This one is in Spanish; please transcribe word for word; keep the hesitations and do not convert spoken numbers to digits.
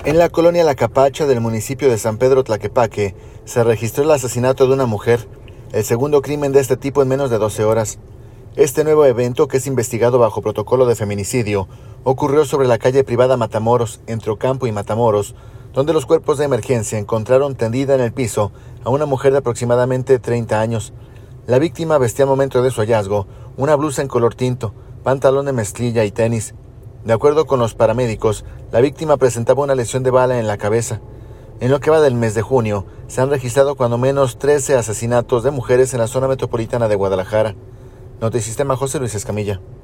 En la colonia La Capacha del municipio de San Pedro Tlaquepaque se registró el asesinato de una mujer, el segundo crimen de este tipo en menos de doce horas. Este nuevo evento, que es investigado bajo protocolo de feminicidio, ocurrió sobre la calle privada Matamoros, entre Ocampo y Matamoros, donde los cuerpos de emergencia encontraron tendida en el piso a una mujer de aproximadamente treinta años. La víctima vestía al momento de su hallazgo una blusa en color tinto, pantalón de mezclilla y tenis. De acuerdo con los paramédicos, la víctima presentaba una lesión de bala en la cabeza. En lo que va del mes de junio, se han registrado cuando menos trece asesinatos de mujeres en la zona metropolitana de Guadalajara. Notisistema, José Luis Escamilla.